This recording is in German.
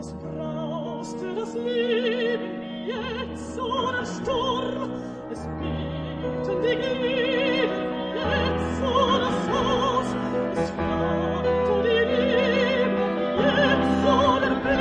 Es brauste das Leben jetzt so der Sturm, es bebten die Glieder jetzt so das Haar.